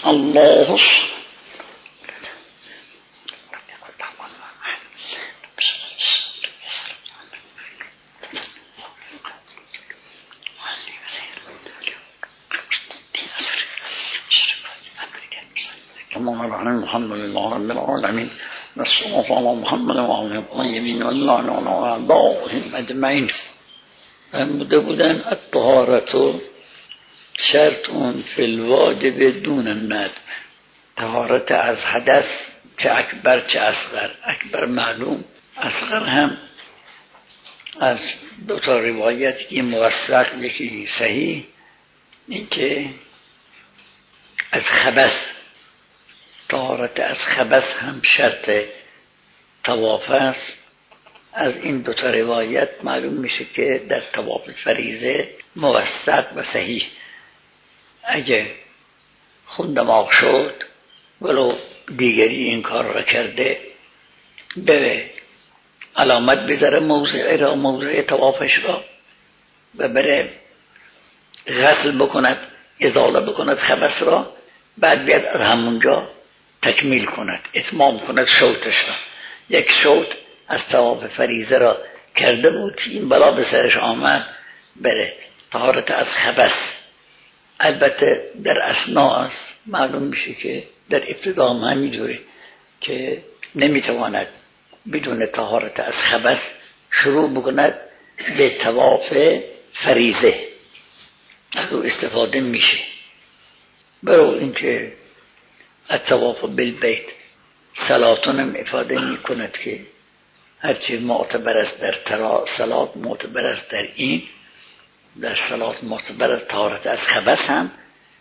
الله الحمد لله رب العالمين والصلاة على محمد وعلى الطيبين واللعنة على أعدائهم أجمعين. فرموده بودن الطهارة شرط فی الواجب دون الندب. طهارت از حدث چه اکبر چه اصغر. اکبر معلوم، اصغر هم از دو تا روایت که موثق یکی صحیح، این که از خبث، طهارت از خبث هم شرط طواف است. از این دو تا روایت معلوم میشه که در طواف فریضه موثق و صحیح اگه خون دماغ شد ولو دیگری این کار را کرده، بره علامت بذاره موضع را، موضع طوافش را، و بره غسل بکند، ازاله بکند خبث را، بعد بیاد از همونجا تکمیل کند، اتمام کند شوطش را. یک شوط از طواف فریضه را کرده بود که این بلا به سرش آمد، بره طهارت از خبث. البته در اثناء است، معلوم میشه که در ابتدا هم همینجوره که نمیتواند بدون طهارت از خبث شروع بکند به طواف فریضه، از او استفاده میشه. برو اینکه الطواف بالبیت صلاتون هم افاده میکند که هرچی معتبر است در صلات معتبر است در این، در صلات معتبر است طهارت از خبث هم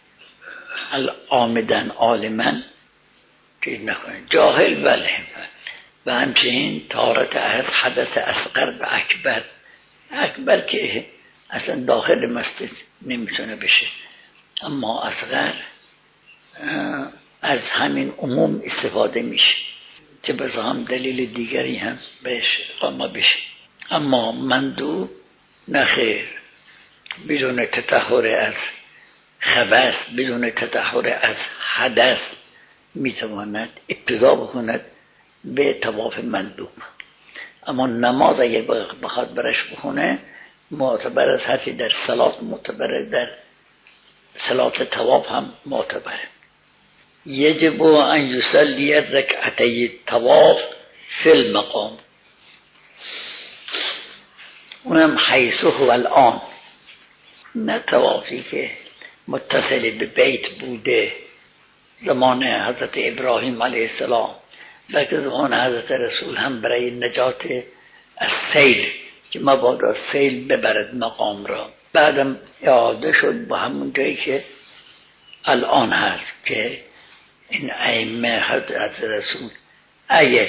العامدن عالمن که نکنه، جاهل بله. و همچنین طهارت از حدث اصغر و اکبر. اکبر که اصلا داخل مسجد نمیتونه بشه، اما اصغر از همین عموم استفاده میشه، چه بسا هم دلیل دیگری هم بهش قاما بشه. اما مندوب نخیر، بدون تطهر از خبث، بدون تطهر از حدث میتواند ابتدا بکند به طواف مندوب. اما نماز اگر بخواد برش بخونه معتبر است، هرچی در صلات معتبره در صلات طواف هم معتبره. یجب ان یصلی رکعتی الطواف فی المقام، اونم حیث هو الان، نه طوافی که متصل به بیت بوده زمان حضرت ابراهیم علیه السلام، بلکه زمان حضرت رسول هم برای نجات از سیل که مبادا سیل ببرد مقام را، بعدم اعاده شد با همون جایی که الان هست که این ائمه حضرت رسول اگر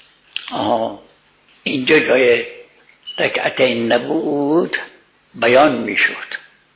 اینجا جای رکعتین نبود بیان میشد.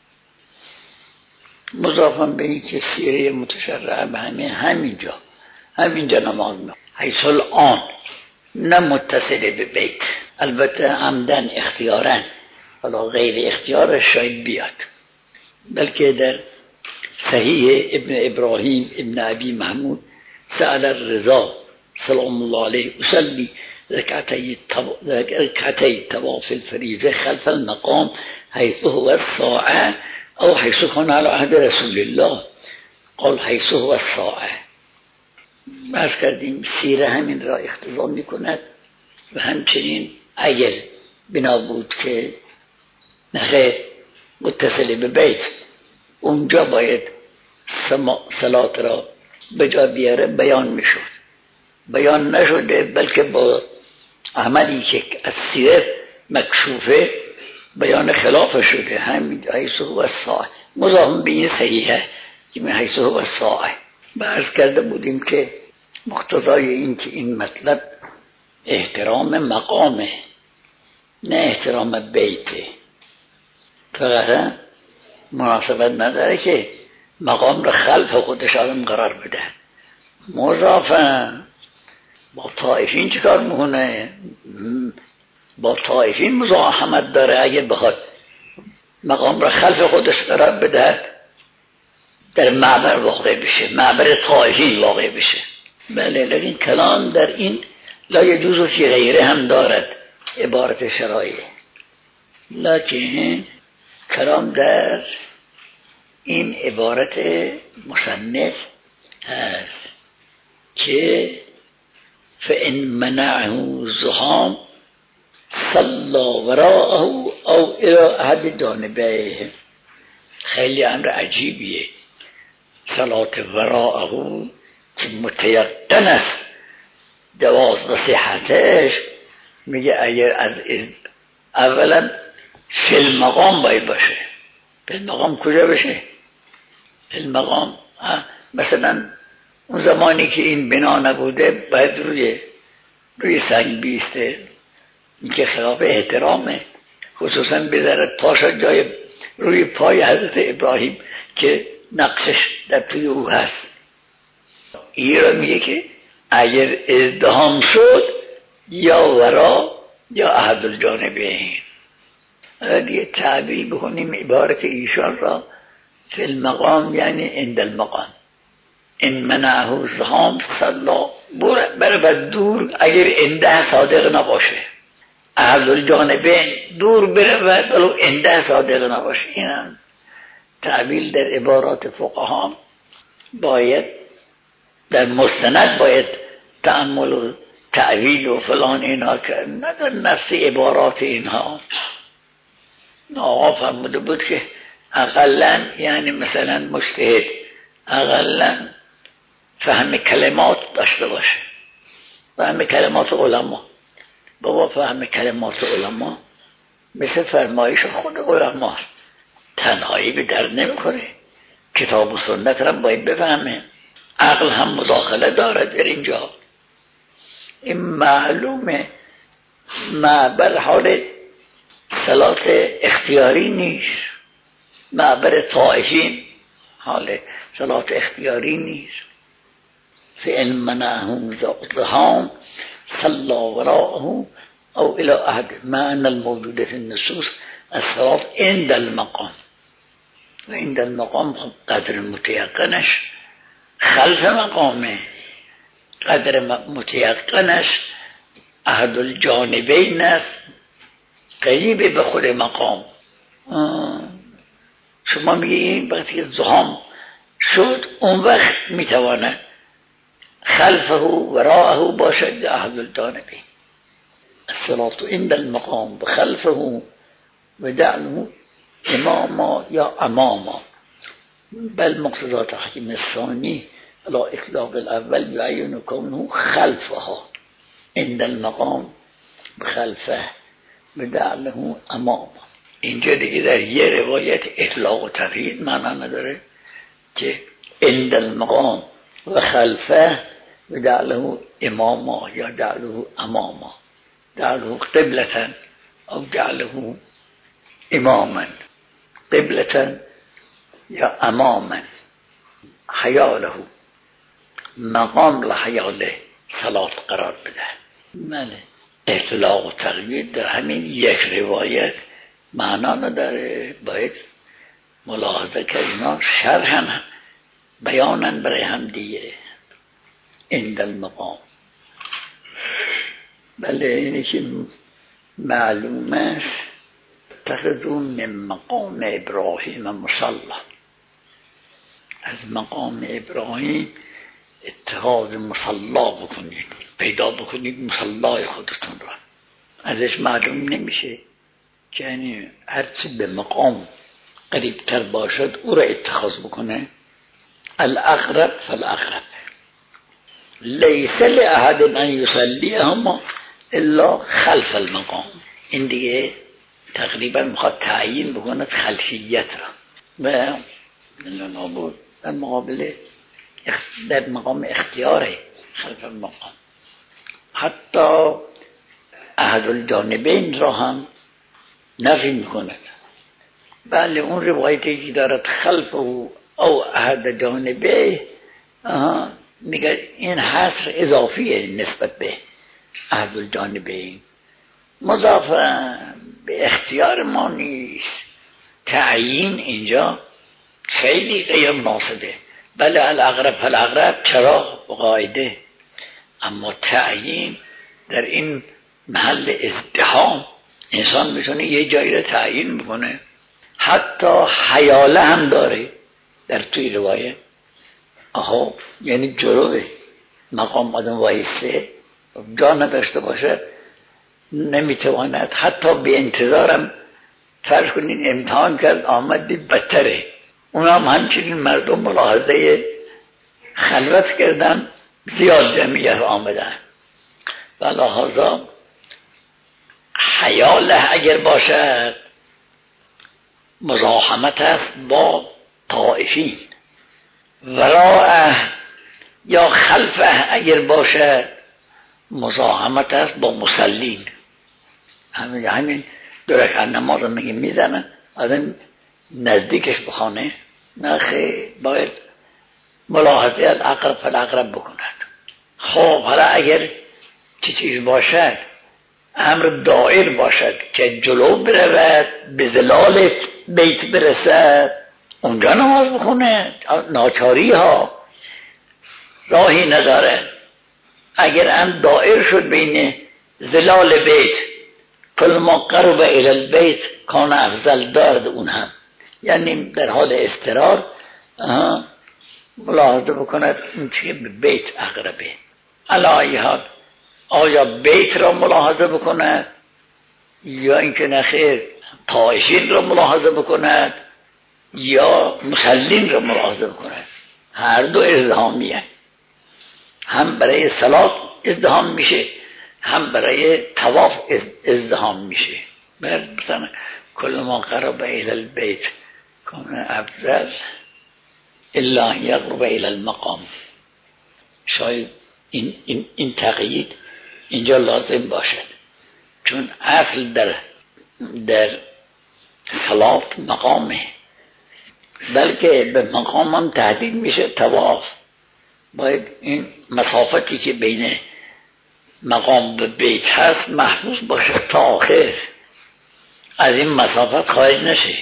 مضافاً به این که سیره متشرعه به همینجا نماز می حیث الان، نه متصل به بیت. البته عمدن اختیارن، حالا غیر اختیارش شاید بیاد، بلکه در صحیح ابن ابراهیم ابن ابی محمود سأل الرضا سلام الله علیه اصلی رکعتی طواف الفریضه خلف المقام حیث هو الساعه او حیث کان علی عهد رسول الله، قال حیث هو الساعه. بحث کردیم سیره همین را اقتضا می کند. و همچنین اگر بنا بود که نخیر متصل به بیت، اونجا باید صلات را به جا بیاره، بیان می شد. بیان نشده، بلکه با عملی که از سیره مکشوفه بیان خلاف شده. همین حیث هو الساعه مضاف به این صحیحه که من حیث هو الساعه. بحث کرده بودیم که مقتضای این که این مطلب احترام مقامه، نه احترام بیته. فقط مناسبت نداره که مقام را خلف خودش آدم قرار بده. مضافه با طائفین چه کار میکنه؟ با طائفین مزاحمت داره. اگه بخواد مقام را خلف خودش قرار بده در معبر واقع بشه، معبر طائفین واقع بشه. بله، لیکن کلام در این لا یجوز فی غیره هم دارد عبارت شرایع، لکن کلام در این عبارت مصنف هست که فإن منعه زحام صلى وراءه او الى احد جانبه. خیلی امر عجیبیه. صلات وراءه که متیقن است جواز و صحتش، میگه اگر از اولا فی المقام باید باشه. فی المقام کجا بشه؟ فی المقام مثلا اون زمانی که این بنا نبوده باید روی سنگ بیسته، این که خلاف احترامه، خصوصا بذارد پاشا جای روی پای حضرت ابراهیم که نقشش در توی او هست. این را میگه که اگر ازدحام شد یا ورا یا احد الجانبین. دیگه تعبیر بکنیم عبارت ایشان را فی المقام یعنی عند المقام. این منعه زحام صلا برای دور اگر انده صادق نباشه، احد الجانبین دور برود ولو انده صادق نباشه. این هم تعبیر در عبارات فقها باید در مستند باید تأمل و تعویل و فلان اینها کرد، نه در نفس عبارات اینها. آقا فرموده بود که اقلا یعنی مثلا مجتهد اقلا فهم کلمات داشته باشه، فهم کلمات علما. بابا فهم کلمات علما مثل فرمایش خود علما تنهایی به درد نمیخوره، کتاب و سنت را باید بفهمه. عقل هم مداخله دارد در اینجا. این معلومه معبر حال صلات اختیاری نیست، معبر طائفین حال صلات اختیاری نیست. فإن منعه زحام صلى وراءه او الى احد معنى الموجود في النصوص الصلاة عند المقام. و عند المقام قدر متيقنش خلف مقامه، قدر متيقنش احد الجانبین است، قریب به خود مقام. شما میگید وقتی که زحام شد اون وقت میتواند خلفه وراءه باشد احد الجانبین. الصلاة عند المقام بخلفه وجعله اماما یا اماما. بل مقتضات حکیم الثانی على اطلاق الاول یعین کونه خلفها عند المقام بخلفه وجعله اماما. اینجا دیگه در یه روایت اطلاق و تقیید معنا نداره که عند المقام و خلفه وجعله اماما یا جعله اماما، جعله قبلة او جعله اماما، قبلة یا اماما. حیاله مقام لحیاله صلاة قرار بده. بله، اطلاق و تقیید در همین یک روایت معنا نداره، باید ملاحظه که اینا شرحاً بیاناً برای هم دیگه. عند المقام بله، اینی که معلوم است اتخذوا من مقام ابراهیم مصلی. از مقام ابراهیم اتخاذ مصلا بکنید، پیدا بکنید مصلای خودتون را. ازش معلوم نمیشه که یعنی هرچی به مقام قریبتر باشد او را اتخاذ بکنه. الاقرب فالاقرب لیس لأحد ان یصلیهما الا خلف المقام. این دیگه تقریبا میخواد تعیین بکنه خلفیت را و نابود در مقابل در مقام اختیاره خلف المقام. حتی احد الجانبین را هم نفی میکنه. بله، اون روایتی که دارد خلفه او احد جانبه میگه این حصر اضافیه نسبت به احد الجانبین، مضاف به اختیار ما نیست. تعیین اینجا خیلی غیر مناسبه. بله الاقرب فالاقرب چرا قاعده، اما تعیین در این محل ازدحام انسان میتونه یه جایی رو تعیین بکنه. حتی حیاله هم داره در توی روایه. یعنی جلوه مقام آدم وایسته جا نداشته باشد نمیتواند، حتی به انتظارم فرض کنین امتحان کرد آمد دید بدتره، اونا هم همچنین مردم ملاحظه خلوت کردن زیاد جمعیت آمدن. و لحاظا حیاله اگر باشد مزاحمت است با طائفین، وراءه یا خلفه اگر باشد مزاحمت است با مسلین. همین دو رکعت نماز رو میزنن آدم نزدیکش بخونه، نه خیر باید ملاحظه الاقرب فالاقرب بکند. خب حالا اگر چیز باشد امر دائر باشد که جلو برود به ظلال بیت برسد اونجا نماز بخونه، ناچاری ها راهی نداره. اگر هم دائر شد بین ظلال بیت کل ما قرب الی البیت کان افضل دارد، اون هم یعنی در حال اضطرار ملاحظه بکند اون چیه به بیت اقربه. علایها آیا بیت را ملاحظه بکند یا اینکه نخیر طائفین را ملاحظه بکند یا مسلین را ملاحظه بکند؟ هر دو ازدحامی هست، هم برای صلات ازدحام میشه هم برای طواف ازدحام میشه. مثلا کل ما قرب الی البیت کان افضل الا یقرب الی المقام. شاید این تقیید اینجا لازم باشد، چون اصل در صلات مقامه، بلکه به مقام هم تهدید میشه طواف. باید این مسافتی که بین مقام به بیت هست محفوظ باشه تا آخر، از این مسافت خارج نشه.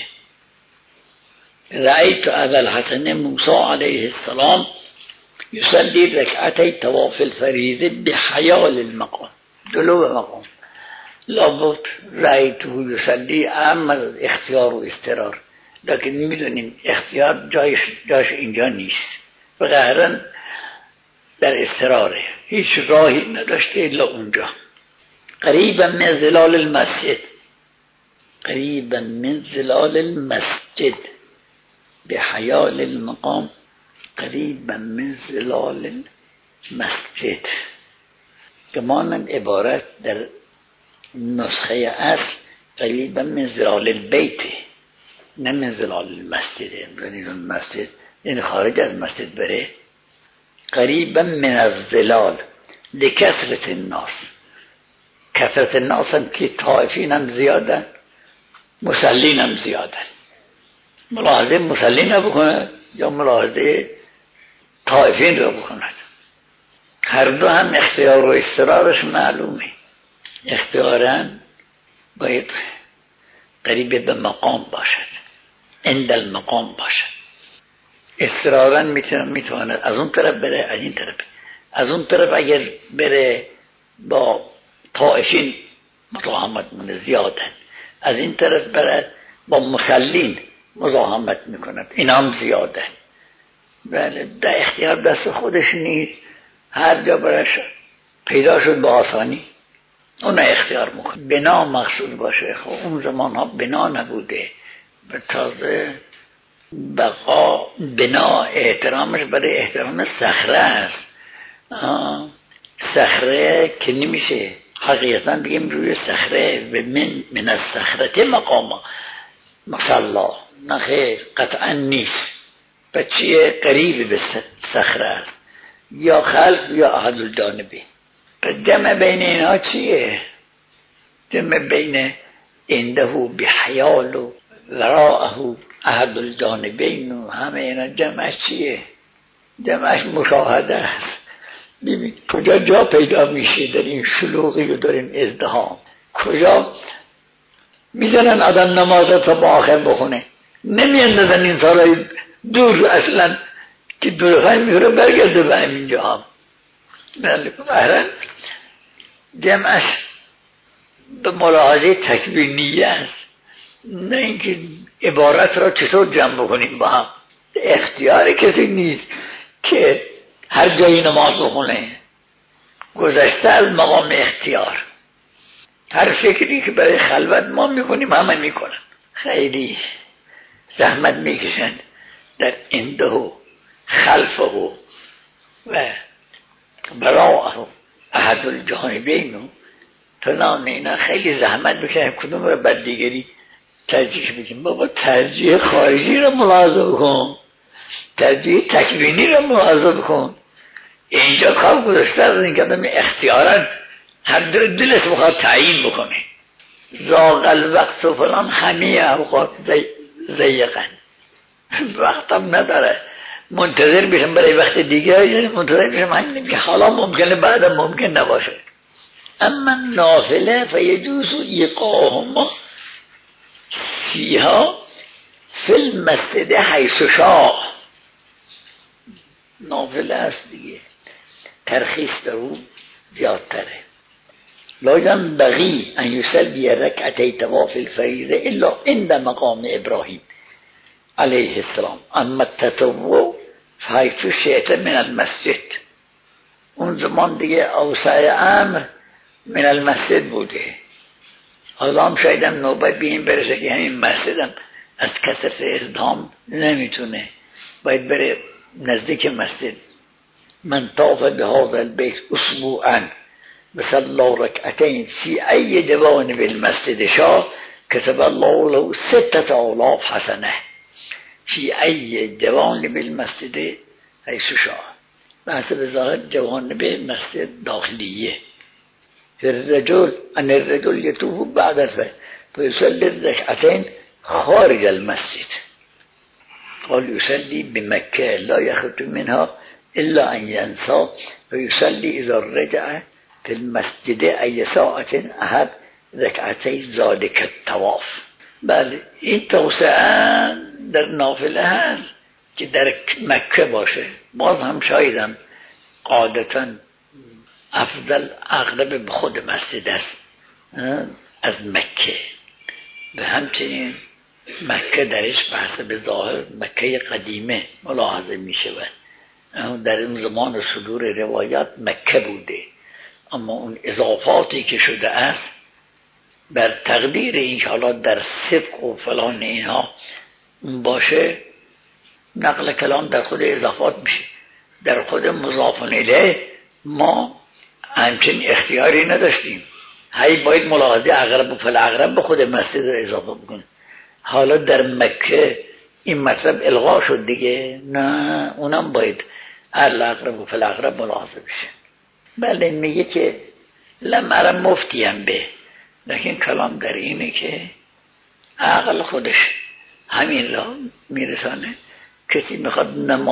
رأیت ابا الحسن موسی علیه السلام یصلی رکعتی طواف الفریضه بحیال المقام، جلو مقام. لابد رأیته یصلی اما از اختیار و اضطرار، لیکن میدونیم اختیار جاش اینجا نیست، بقیرن در اضطراره، هیچ راهی نداشته الا اونجا. قریبا من ظلال المسجد، قریبا من ظلال المسجد بحیال المقام، قریبا من ظلال المسجد. گمانم عبارت در نسخه اصل قریبا من ظلال البیت نه من ظلال المسجد، یعنی مسجد یعنی خارج از مسجد بره. قریبا من الظلال لکثرت الناس، کثرت الناس هم که طائفین هم زیادن مسلین هم زیادن. ملاحظه مسلین را بکند یا ملاحظه طائفین را بکند، هر دو هم اختیار و اضطرارش معلومه. اختیارا باید قریب به مقام باشد، عند المقام باشد. اضطرارا میتواند از اون طرف بره از این طرف. از اون طرف اگر بره با طائفین مزاحمت من زیادن، از این طرف بره با مسلین مزاحمت میکند، اینا هم زیادن. بله در اختیار دست خودش نیست، هر جا برش پیدا شد با آسانی اون اختیار میکنه. بنا مقصود باشه. خب اون زمان ها بنا نبوده، به تازه بقا بنا احترامش برای احترام صخره است. صخره که نمیشه حقیقتا بگیم روی صخره و من از صخرته مقام مصلا، نه خیر قطعا نیست. بچیه قریب به صخره است، یا خلف یا احد الجانبین. جمع بین اینها چیه؟ جمع بین عنده بحیال و وراءه احد الجانبین و همه اینا جمعش چیه؟ جمعش مشاهده است. ببین کجا جا پیدا میشه در این شلوغی و در این ازدحام؟ کجا میزنن آدم نماز تا با آخر بخونه؟ نمیاندازن این سالای دور اصلا که دور میره برگرده به همینجا هم. بله جمعش به ملاحظه تکوینی است، نه اینکه عبارت را چطور جمع بکنیم با هم. اختیار کسی نیست که هر جایی نماز بخونه، گذشته از مقام اختیار. هر فکری که برای خلوت ما میکنیم همه میکنن، خیلی زحمت میکشند در عنده و خلفه و براءه احد الجانبین و فلان، اینا خیلی زحمت میکنن، کدوم رو بر دیگری ترجیح بگیم. بابا ترجیح خارجی رو ملاحظه بکن، ترجیح تکوینی رو ملاحظه بکن. اینجا کار گذاشته از این قدم اختیارا هر دلش بخواد تعیین بکنه. زاغ الوقت و فلان همه اوقات ضیقن، وقتم نداره، منتظر بشم برای وقت دیگه، یعنی منتظر بشم همین که حالا ممکنه بعدم ممکن نباشه. اما نافله فیجوز ایقاهما فیها فی المسجد حیث شاء. نافله است دیگه، ترخیص در او زیادتره. لا ينبغي ان يصلي ركعتي طواف الفريضه الا عند مقام ابراهيم عليه السلام. اما التطوع فحيث شئت من المسجد. اون زمان دیگه اوسع امر من المسجد بوده. حالا هم شاید هم نوبت به این برسه که همین مسجدم از کثرت ازدحام نمیتونه، باید بره نزدیک مسجد. من طاف بهذا البيت اسبوعا بصلى ركعتين في اي جوانب المسجد شاء كتب الله له 6000 حسنه في اي جوانب المسجد حيث شاء. بحث بظاهر جوانب مسجد داخلیه. ان الرجل يطوف بعد الفجر فيصلي الركعتين خارج المسجد. قال يصلي بمكة لا يخرج منها إلا أن ينسى ويصلي إذا رجع في المسجد أي ساعة أحد ركعتي ذلك الطواف. بله این توسعه در نافله هست که در مکه باشه. باز هم شایدم قاعدتا افضل اقرب به خود مسجد است از مکه. به همچنین مکه درش بحث به ظاهر مکه قدیمه ملاحظه می شود. در این زمان صدور روایات مکه بوده، اما اون اضافاتی که شده است بر تقدیر انشاءالله در صدق و فلان اینها باشه، نقل کلام در خود اضافات میشه. در خود مضاف الیه ما همچین اختیاری نداشتیم، هی باید ملاحظه اقرب و فالاقرب به خود مسجد اضافه بکنه. حالا در مکه این مطلب الغا شد دیگه، نه اونم باید الاقرب و فالاقرب ملاحظه بشه. بله میگه که لمر مفتیم به، لیکن کلام در اینه که عقل خودش همین را میرسانه. کسی میخواد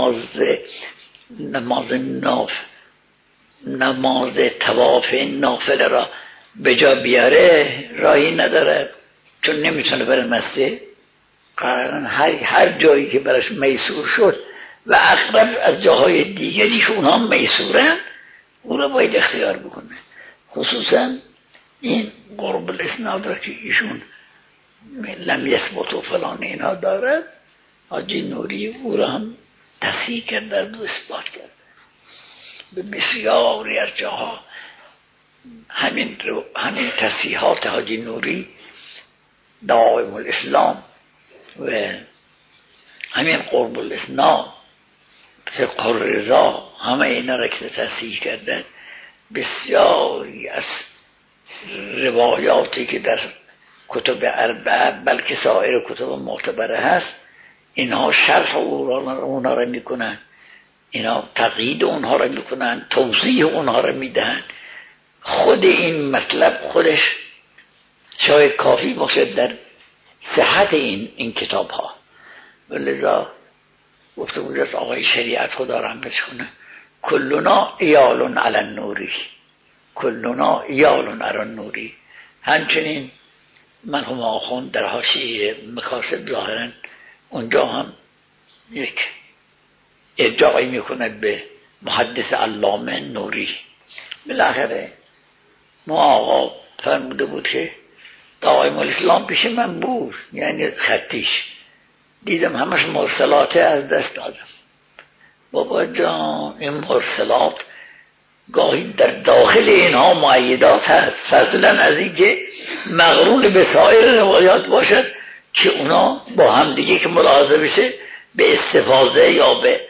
نماز طواف نافله را به جا بیاره، راهی نداره، چون نمیتونه بره مسجد. قرارن هر جایی که براش میسور شد و اقرب از جاهای دیگری که اونها میسورن اون را باید اختیار بکنه. خصوصا این قرب الاسناد را که ایشون لم یثبت و فلان اینها دارد، حاجی نوری او را هم تصحیح کرده و اثبات کرده. به بسیاری از جاها همین تصحیحات حاجی نوری دائم الاسلام و همین قرب الاسناد فقه الرضا همه اینا را که تصحیح کرده. بسیاری از روایاتی که در کتب اربعه بلکه سایر کتب معتبره هست، اینها شرح اونها را میکنن، اینا تقیید اونها را میکنن، توضیح اونها را میدهن. خود این مطلب خودش شاید کافی باشد در صحت این کتاب ها. ولذا گفته بود از آقای شریعت خدا رحمتش کنه، کلنا ایالون علی النوری، کلنا ایالون علی النوری. همچنین مرحوم آخوند در حاشیه مکاسب ظاهرا اونجا هم یک ادعایی میکند به محدث علامه نوری. بالاخره ما آقا فرموده بود که دائم الاسلام پیش من بود، یعنی خطیش دیدم همش مرسلات از دست دادم. بابا جان این مرسلات گاهی در داخل اینها مؤیدات هست، فضلا از اینکه مقرون به سایر روایات باشد که اونا با هم دیگه که ملاحظه بشه به استفاده یا به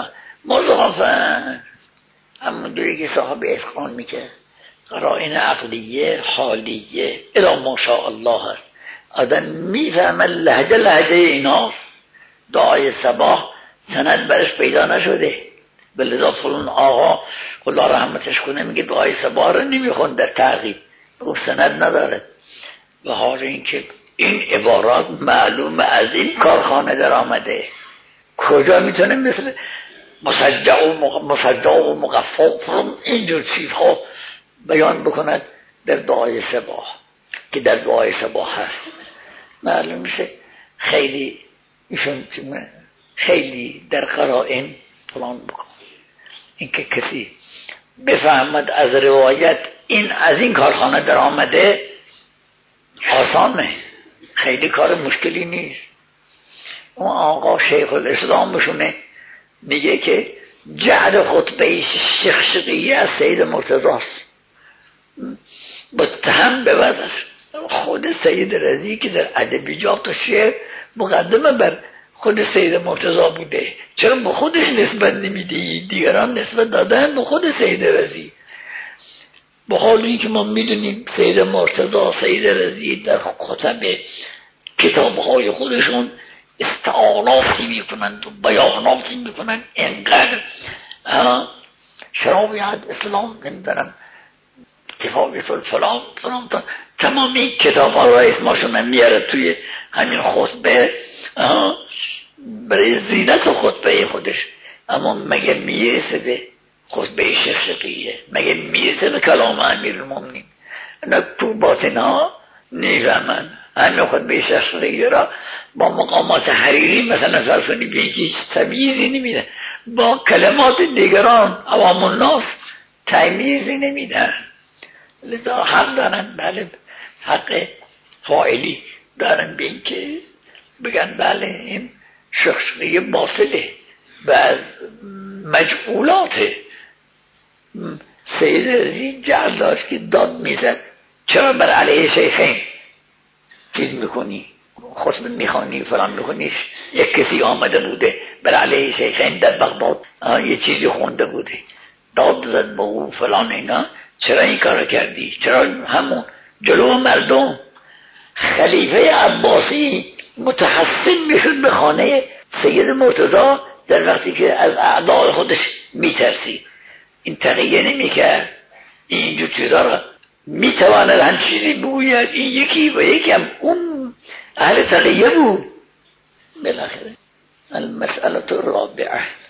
مضافن همون دوری که صاحب اتقان میکرد قرائن عقلیه حالیه الا ماشاءالله هست. آدم میفهمه لهجه ایناست. دعای صباح سند برش پیدا نشده، بلذا فلان آقا خدا رحمتش کنه میگه دعای صباح رو نمیخوند در تعقیب، او سند نداره. و حال اینکه این عبارات معلوم از این کارخانه در آمده، کجا میتونه مثل مصدع و مقفع اینجور چیزها بیان بکند در دعای صباح که در دعای صباح هست. معلوم میشه خیلی ایشون خیلی در قرائن فلان بکن. اینکه کسی بفهمد از روایت این از این کارخانه در آمده آسانه، خیلی کار مشکلی نیست. اون آقا شیخ الاسلام بشونه میگه که جعل خطبه شخشقیه از سید مرتضی است، متهم به وضع خود سید رضی که در ادبیات و شعر مقدمه بر خود سید مرتضی بوده، چرا به خودش نسبت نمیدی؟ دیگران نسبت دادن به خود سید رضی. به حالی که ما میدونیم سید مرتضی سید رضی در خطب کتابهای خودشون استعاناتی میکنند و بیاناتی میکنند، انقدر شرابیت اسلام نمیدونم کفایت الفلان تمامی کتاب ها را اسمشون میاره توی همین خطبه برای زینت خطبه خودش. اما مگه میرسه به خطبه شخصیه؟ مگه میرسه به کلام امیرالمومنین؟ نه تو باطن ها نیفهمن. همین خطبه شخصیه را با مقامات حریری مثلا فرسونی به هیچ تمییزی نمیده، با کلمات دیگران عوام الناس تمییزی نمیدن. لذا حق دارن، بله حق فاعلی دارن به این که بگن بله این شخصیه باطله و از مجعولات سید رضی جعل داشت که داد میزد چرا بر علیه شیخین چیز میکنی، خطبه میخوانی فلان میکنیش. یک کسی آمده بوده بر علیه شیخین در بغداد یه چیزی خونده بوده، داد زد با او فلان اینا، چرا این کار کردی؟ چرا همون جلو مردم؟ خلیفه عباسی متحسن میشد به خانه سید مرتضی در وقتی که از اعداء خودش میترسی. این تقیه نمیکرد، اینجور چیزا را میتواند هم چیزی بگوید این یکی و یکی هم اون اهل تقیه بود. بالاخره المسئله الرابعه